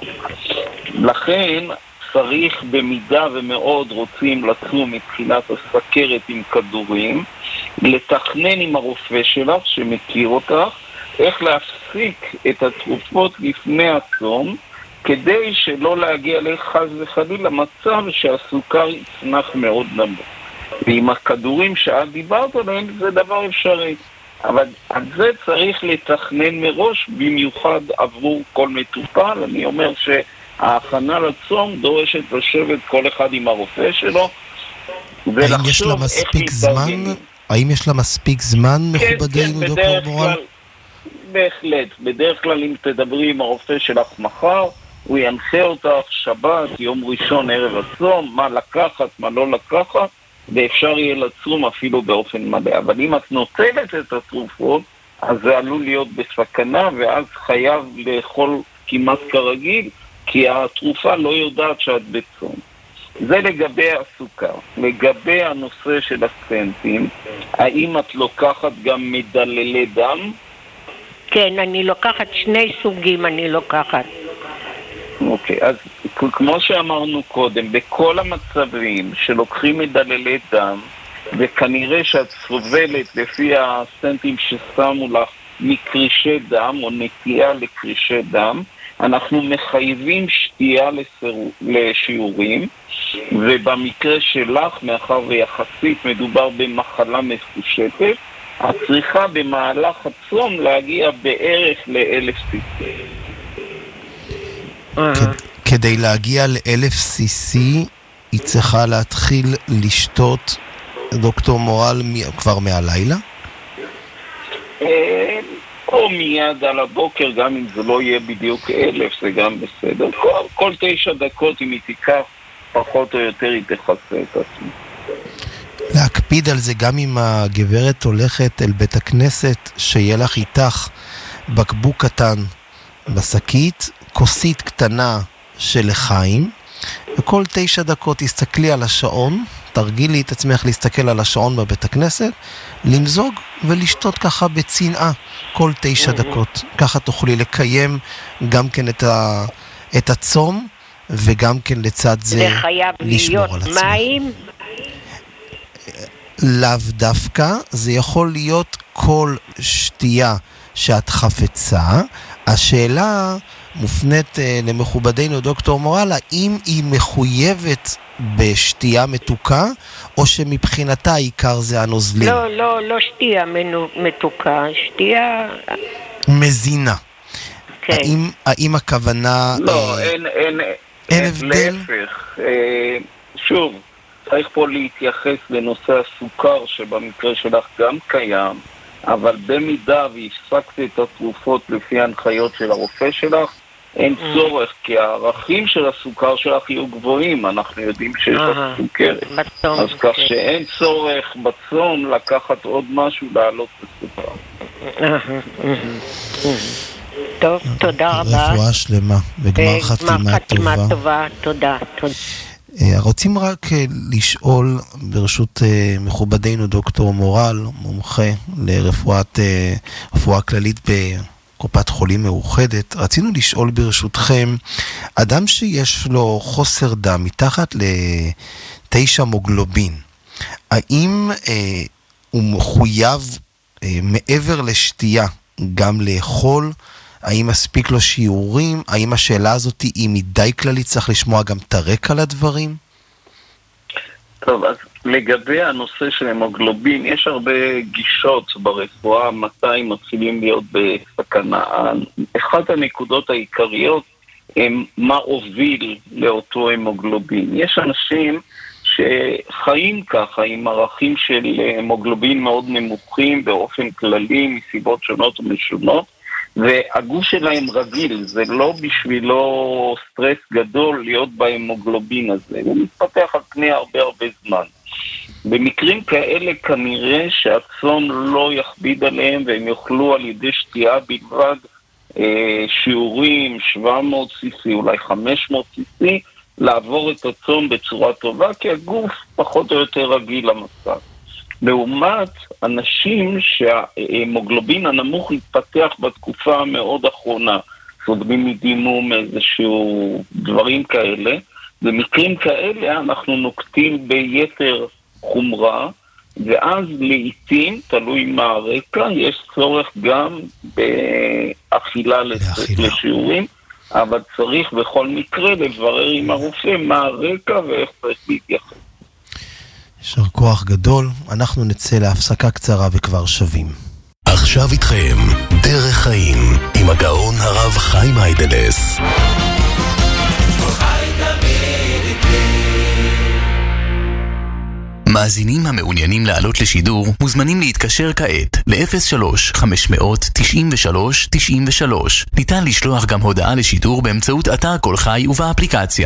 לכן צריך במידה ומאוד רוצים לצום מבחינת הסוכרת עם כדורים, לתכנן עם הרופא שלך שמכיר אותך, איך להפסיק את התרופות לפני הצום, כדי שלא להגיע לחז וחלילה למצב שהסוכר יצנח מאוד נמוך. ועם הכדורים שאת דיברת עליהם זה דבר אפשרי. אבל על זה צריך לתכנן מראש, במיוחד עבור כל מטופל. אני אומר שההכנה לצום דורשת לשבת כל אחד עם הרופא שלו, האם יש לה מספיק זמן? האם יש לה מספיק זמן, מכובדנו דוקטור מורל? בהחלט. בדרך כלל אם תדברי עם הרופא שלך מחר, הוא ינחה אותך שבת, יום ראשון, ערב הצום, מה לקחת, מה לא לקחת, ואפשר יהיה לצום אפילו באופן מלא. אבל אם את נוטלת את התרופות, אז זה עלול להיות בסכנה, ואז חייב לאכול כמעט כרגיל, כי התרופה לא יודעת שאת בצום. זה לגבי הסוכר. לגבי הנושא של הסטנטים, האם את לוקחת גם מדללי דם? כן, אני לוקחת 2 סוגים, אני לוקחת. אוקיי, אז כמו שאמרנו קודם, בכל המצבים שלוקחים מדללי דם, וכנראה שאת סובלת לפי הסטנטים ששמו לך מקרישי דם או נטייה לקרישי דם, אנחנו מחייבים שתייה לשיעורים, ובמקרה שלך, מאחר ויחסית מדובר במחלה מפושטת, את צריכה במהלך הצום להגיע בערך ל1,000 cc. כדי להגיע ל-1000 cc היא צריכה להתחיל לשתות, דוקטור מורל, כבר מהלילה? או מיד על הבוקר, גם אם זה לא יהיה בדיוק 1000, זה גם בסדר. כל 9 דקות אם היא תיקח, פחות או יותר היא תכסה את עצמי. להקפיד על זה גם אם הגברת הולכת אל בית הכנסת, שיהיה לך איתך בקבוק קטן בשקית, כוסית קטנה של לחיים, וכל 9 דקות תסתכלי על השעון, תרגילי את עצמך להסתכל על השעון בבית הכנסת, למזוג ולשתות ככה בצנעה כל 9 דקות. ככה תוכלי לקיים גם כן את הצום, וגם כן לצד זה לשמור על עצמך. זה חייב להיות מים? לאו דווקא, זה יכול להיות כל שתייה שאת חפצה. השאלה מופנית למכובדנו דוקטור מורל, האם היא מחויבת בשתייה מתוקה, או שמבחינתה העיקר זה הנוזלים? לא שתייה מתוקה, שתייה מזינה. כן. האם הכוונה... לא, אין הבדל? להפך. שוב, צריך פה להתייחס לנושא הסוכר, שבמקרה שלך גם קיים, אבל במידה והפסקת את התרופות לפי ההנחיות של הרופא שלך, אין צורך, כי הערכים של הסוכר שלך יהיו גבוהים, אנחנו יודעים שיש לך סוכרת. אז כך שאין צורך בצום לקחת עוד משהו לעלות בסוכר. טוב, תודה רבה. רפואה שלמה וגמר חתימה טובה. תודה. רוצים רק לשאול, ברשות מכובדנו דוקטור מורל, מומחה לרפואה כללית בקופת חולים מאוחדת, רצינו לשאול ברשותכם, אדם שיש לו חוסר דם מתחת ל9 מוגלובין, האם הוא מחויב מעבר לשתייה גם לאכול? האם מספיק לו שיעורים? האם השאלה הזאת היא מדי כללית, צריך לשמוע גם את הרקע לדברים? טוב, אז לגבי הנושא של המוגלובין, יש הרבה גישות ברפואה, מתי מתחילים להיות בסכנה. אחת הנקודות העיקריות הם מה הוביל לאותו המוגלובין. יש אנשים שחיים ככה עם ערכים של המוגלובין מאוד נמוכים באופן כללי, מסיבות שונות ומשונות, והגוף שלהם רגיל, זה לא בשבילו סטרס גדול להיות בהמוגלובין הזה, הוא מתפתח על פני הרבה זמן. במקרים כאלה כנראה שהצום לא יכביד עליהם, והם יוכלו על ידי שתייה בלבד שיעורים 700 cc, אולי 500 cc, לעבור את הצום בצורה טובה, כי הגוף פחות או יותר רגיל למצב. לעומת אנשים שהמוגלובין הנמוך התפתח בתקופה המאוד אחרונה, סובלים מדימום איזשהו דברים כאלה, במקרים כאלה אנחנו נוקטים ביתר חומרה, ואז לעתים, תלוי מה הרקע, יש צורך גם באכילה לשיעורים, אבל צריך בכל מקרה לברר עם הרופא מה הרקע ואיך צריך להתייחס. יישר כוח גדול, אנחנו נצא להפסקה קצרה וכבר שווים. עכשיו איתכם, דרך חיים, עם הגאון הרב חיים היידלס. מאזינים המעוניינים לעלות לשידור מוזמנים להתקשר כעת ל-03-593-93-93. ניתן לשלוח גם הודעה לשידור באמצעות אתר כל חי ובאפליקציה.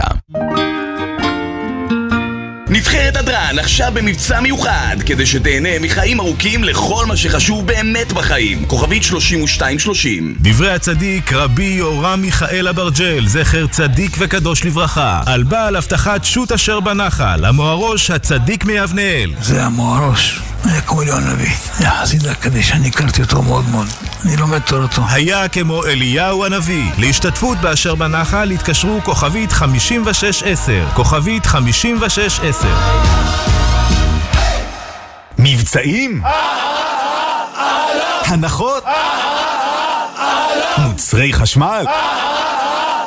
נבחרת הדרן עכשיו במבצע מיוחד, כדי שתהנה מחיים ארוכים לכל מה שחשוב באמת בחיים. כוכבית 3230. דברי הצדיק רבי יורם מיכאל אברג'ל, זכר צדיק וקדוש לברכה, על בעל הבטחת שו"ת אשר בנחל, המוהרוש הצדיק מיבנאל. זה המוהרוש, היה כמו אליהו הנביא, יחסית לקדש, אני הכרתי אותו מאוד מאוד, אני לומד תורתו. היה כמו אליהו הנביא. להשתתפות באשר בנחל התקשרו כוכבית 5610, כוכבית 5610. מבצעים? הנחות? מוצרי חשמל?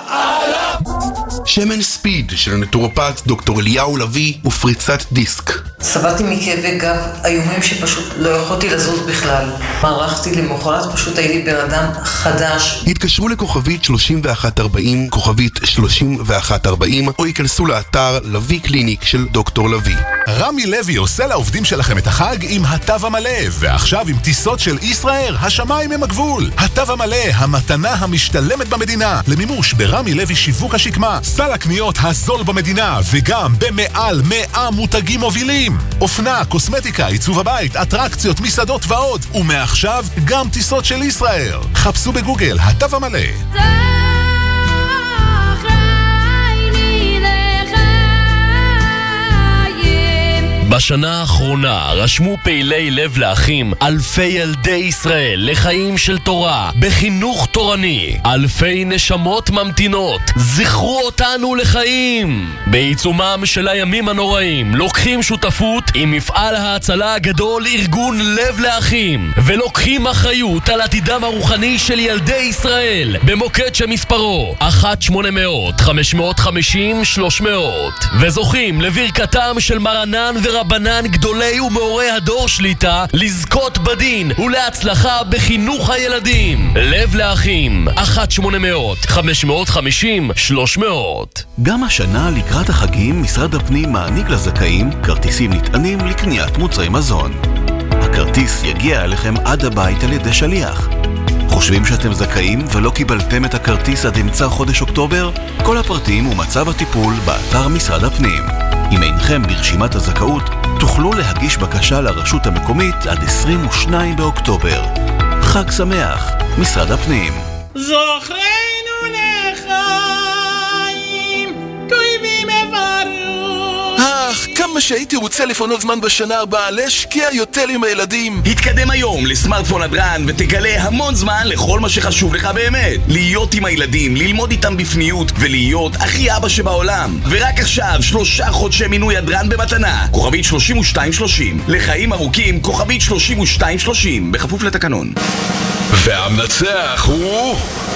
שמן ספיד של הנטורופט דוקטור אליהו לביא ופריצת דיסק. סבלתי מכאבי גב איומים שפשוט לא יכולתי לזוז בכלל. מערכתי למחרת, פשוט הייתי בן אדם חדש. התקשרו לכוכבית 3140, כוכבית 3140, או ייכנסו לאתר לוי קליניק של דוקטור לוי. רמי לוי עושה לעובדים שלכם את החג עם התו המלא, ועכשיו עם טיסות של ישראל, השמיים הם הגבול. התו המלא, המתנה המשתלמת במדינה, למימוש ברמי לוי שיווק השקמה, סל הקניות הזול במדינה, וגם במעל 100 מותגים מובילים. אופנה, קוסמטיקה, עיצוב הבית, אטרקציות, מסעדות ועוד, ומעכשיו גם טיסות של ישראל. חפשו בגוגל התו המלא. בשנה האחרונה רשמו פעילי לב לאחים אלפי ילדי ישראל לחיים של תורה בחינוך תורני. אלפי נשמות ממתינות, זכרו אותנו לחיים. בעיצומם של הימים הנוראים לוקחים שותפות עם מפעל ההצלה הגדול ארגון לב לאחים, ולוקחים אחריות על עתידם הרוחני של ילדי ישראל במוקד שמספרו 1-800-550-300, וזוכים לברכתם של מרנן רבנן גדולי ומאורי הדור שליטה לזכות בדין ולהצלחה בחינוך הילדים. לב לאחים, 1-800-550-300. גם השנה לקראת החגים משרד הפנים מעניק לזכאים כרטיסים נטענים לקניית מוצרי מזון. הכרטיס יגיע אליכם עד הבית על ידי שליח. חושבים שאתם זכאים ולא קיבלתם את הכרטיס עד אמצע חודש אוקטובר? כל הפרטים ומצב הטיפול באתר משרד הפנים. אם אינכם ברשימת הזכאות, תוכלו להגיש בקשה לרשות המקומית עד 22 באוקטובר. חג שמח, משרד הפנים. זוכרנו לחיים, טובים עברו. כמה שהייתי רוצה לפנות זמן בשנה הבאה להשקיע יותר עם הילדים. התקדם היום לסמארטפון הדרן ותגלה המון זמן לכל מה שחשוב לך באמת. להיות עם הילדים, ללמוד איתם בפניות ולהיות הכי אבא שבעולם. ורק עכשיו 3 חודשי מינוי הדרן במתנה. כוכבית 3230. לחיים ארוכים כוכבית 3230 בכפוף לתקנון. והמנצח הוא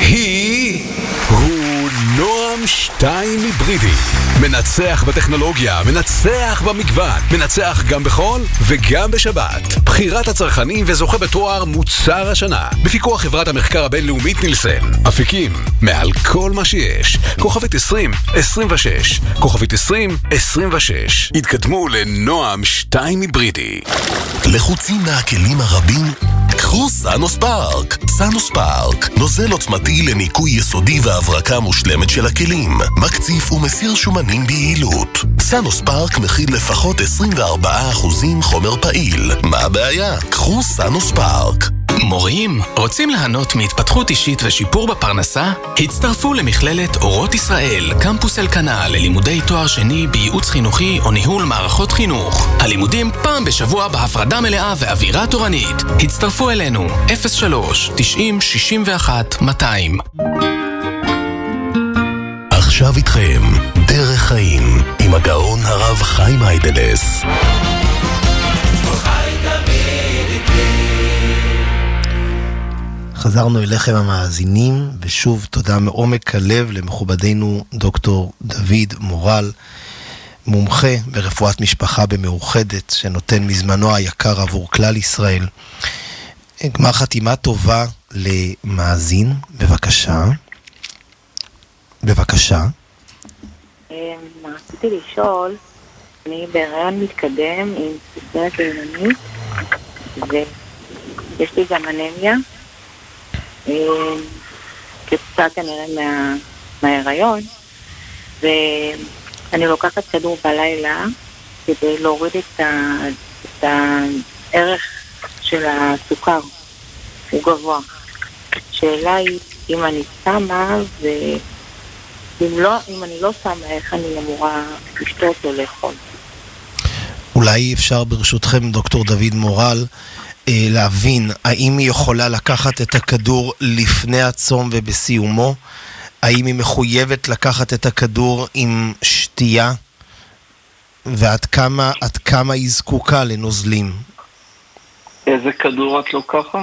נועם 2 היברידי. מנצח בטכנולוגיה, מנצח במגוון, מנצח גם בחול וגם בשבת. בחירת הצרכנים וזוכה בתואר מוצר השנה בפיקוח חברת המחקר הבינלאומית נילסן. אפיקים מעל כל מה שיש. כוכבית 2026, כוכבית 2026. התקדמו לנועם 2 היברידי. לחוצים מהכלים הרבים? קחו סאנוס פארק. סאנוס פארק, נוזל עוצמתי לניקוי יסודי והברקה מושלמת של הכלים, מקציף ומסיר שומנים ביעילות. סאנוס פארק מכיל לפחות 24% חומר פעיל. מה הבעיה? קחו סאנוס פארק. מורים, רוצים ליהנות מהתפתחות אישית ושיפור בפרנסה? הצטרפו למכללת אורות ישראל, קמפוס אלקנה, ללימודי תואר שני בייעוץ חינוכי או ניהול מערכות חינוך. הלימודים פעם בשבוע בהפרדה מלאה ואווירה תורנית. הצטרפו אלינו 03-90-61-200. עכשיו איתכם דרך חיים עם הגאון הרב חיים היידלס. חזרנו אליכם המאזינים, ושוב תודה מעומק הלב למכובדנו דוקטור דוד מורל, מומחה ברפואת משפחה במאוחדת, שנותן מזמנו היקר עבור כלל ישראל. גמר חתימה טובה למאזין, בבקשה. בבקשה. רציתי לשאול, אני בהיריון מתקדם עם סוכרת בינונית, ויש לי גם אנמיה, כתוצאה כנראה מההיריון, ואני לוקחת כדור בלילה כדי להוריד את הערך של הסוכר, הוא גבוה. השאלה היא אם אני שמה, אם אני לא שמה, איך אני אמורה לשתות או לאכול. אולי אפשר ברשותכם דוקטור דוד מורל להבין האם היא יכולה לקחת את הכדור לפני הצום ובסיומו, האם היא מחויבת לקחת את הכדור עם שתייה, ועד כמה היא זקוקה לנוזלים. איזה כדור את לוקחת?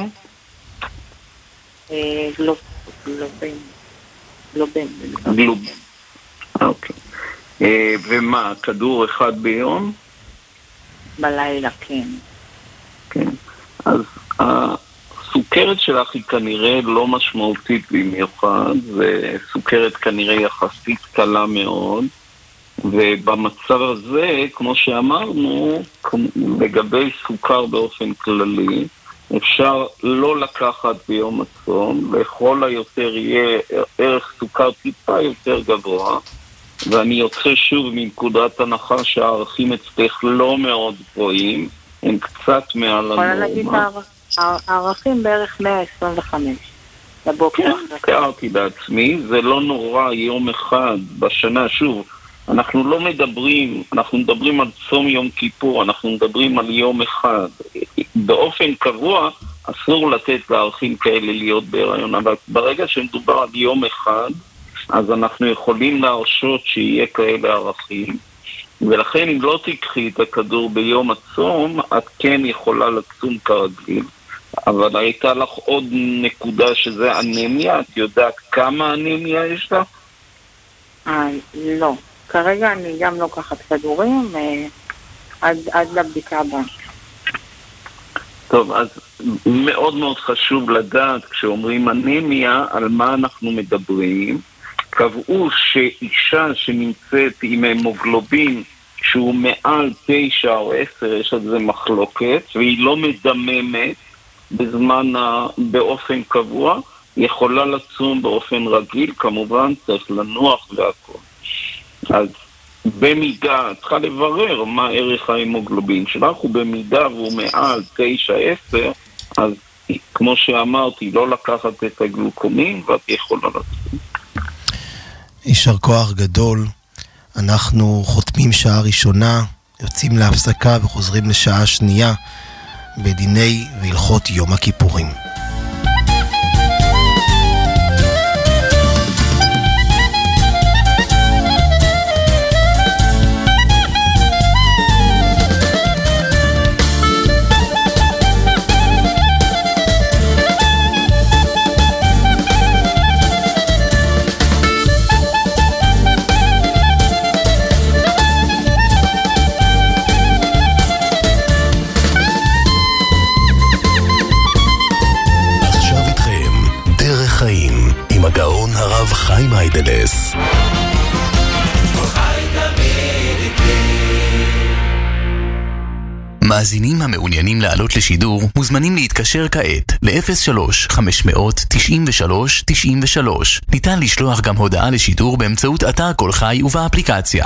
גלובן. אוקיי. ומה, כדור אחד ביום? בלילה, כן. כן. אז הסוכרת שלך היא כנראה לא משמעותית במיוחד, וסוכרת כנראה יחסית קלה מאוד, ובמצב הזה, כמו שאמרנו, לגבי סוכר באופן כללי, אפשר לא לקחת ביום הצום, לכל היותר יהיה ערך סוכר טיפה יותר גבוה, ואני יוצא שוב מנקודת הנחה שהערכים אצלך לא מאוד גבוהים, הם קצת מעל הנורמה. יכולה להגיד הערכים בערך 125 לבוקר. כן, קראתי בעצמי, זה לא נורא יום אחד בשנה, שוב, אנחנו לא מדברים, אנחנו מדברים על צום יום כיפור, אנחנו מדברים על יום אחד. באופן קבוע אסור לתת לערכים כאלה להיות בהיריון, אבל ברגע שמדובר על יום אחד, אז אנחנו יכולים להרשות שיהיה כאלה ערכים, ולכן אם לא תיקחי את הכדור ביום הצום, את כן יכולה לצום כרגיל. אבל הייתה לך עוד נקודה שזה אנמיה, את יודעת כמה אנמיה יש לך? לא. כרגע אני גם לוקחת כדורים עד לבדיקה הבאה. טוב, אז מאוד מאוד חשוב לדעת כשאומרים אנמיה על מה אנחנו מדברים. קבעו שאישה שנמצאת עם המוגלובין שהוא מעל 9 או 10, יש על זה מחלוקת, והיא לא מדממת באופן קבוע, יכולה לצום באופן רגיל, כמובן צריך לנוח והכל. אז במידה, צריכה לברר מה ערך ההמוגלובין שלך, ובמידה והוא מעל 9-10, אז כמו שאמרתי, לא לקחת את הגלוקומין ואת יכולה לצום. יישר כוח גדול. אנחנו חותמים שעה ראשונה, יוצאים להפסקה וחוזרים לשעה שנייה בדיני והלכות יום הכיפורים. הגאון הרב חיים היידלס. מאזינים המעוניינים לעלות לשידור מוזמנים להתקשר כעת ל-03-593-93-93. ניתן לשלוח גם הודעה לשידור באמצעות אתר כל חי ובאפליקציה.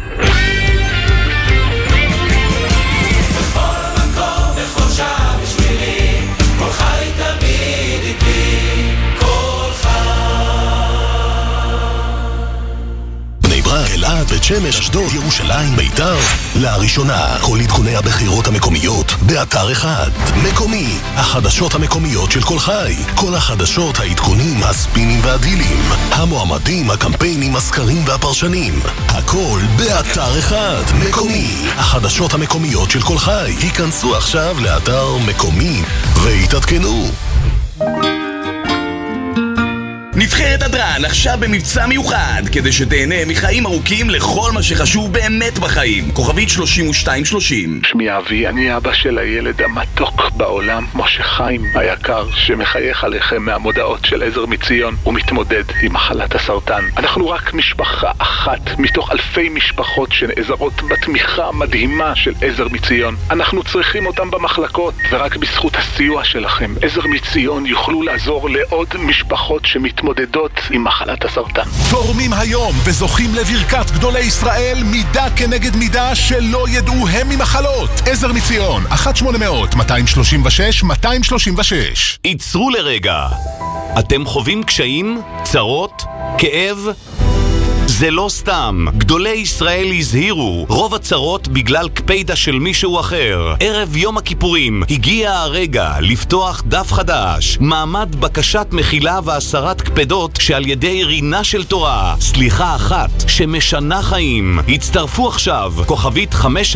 אלעד, בית שמש, אשדוד, ירושלים, ביתר. לראשונה, כל עדכוני הבחירות המקומיות באתר אחד. מקומי, החדשות המקומיות של כל חי. כל החדשות, העדכונים, הספינים והדילים. המועמדים, הקמפיינים, הסקרים והפרשנים. הכל באתר אחד. מקומי, החדשות המקומיות של כל חי. היכנסו עכשיו לאתר מקומי והתעדכנו. נבחרת הדרן עכשיו במבצע מיוחד כדי שתהנה מחיים ארוכים לכל מה שחשוב באמת בחיים. כוכבית 3230. שמי אבי, אני אבא של הילד המתוק בעולם, משה חיים היקר, שמחייך עליכם מהמודעות של עזר מציון ומתמודד עם מחלת הסרטן. אנחנו רק משפחה אחת מתוך אלפי משפחות שנעזרות בתמיכה המדהימה של עזר מציון. אנחנו צריכים אותם במחלקות, ורק בזכות הסיוע שלכם עזר מציון יוכלו לעזור לעוד משפחות שמתמודדות עם מחלת הסרטן. תורמים היום וזוכים לברכת גדולי ישראל, מידה כנגד מידה, שלא ידעו הם ממחלות. עזר מציון, 1-800-236-236. עצרו לרגע. אתם חווים קשיים, צרות, כאב? זה לא סתם. גדולי ישראל הזהירו, רוב הצרות בגלל קפידה של מישהו אחר. ערב יום הכיפורים הגיע הרגע לפתוח דף חדש, מעמד בקשת מחילה והסרת קפדות שעל ידי רינה של תורה, סליחה אחת שמשנה חיים. הצטרפו עכשיו, כוכבית 53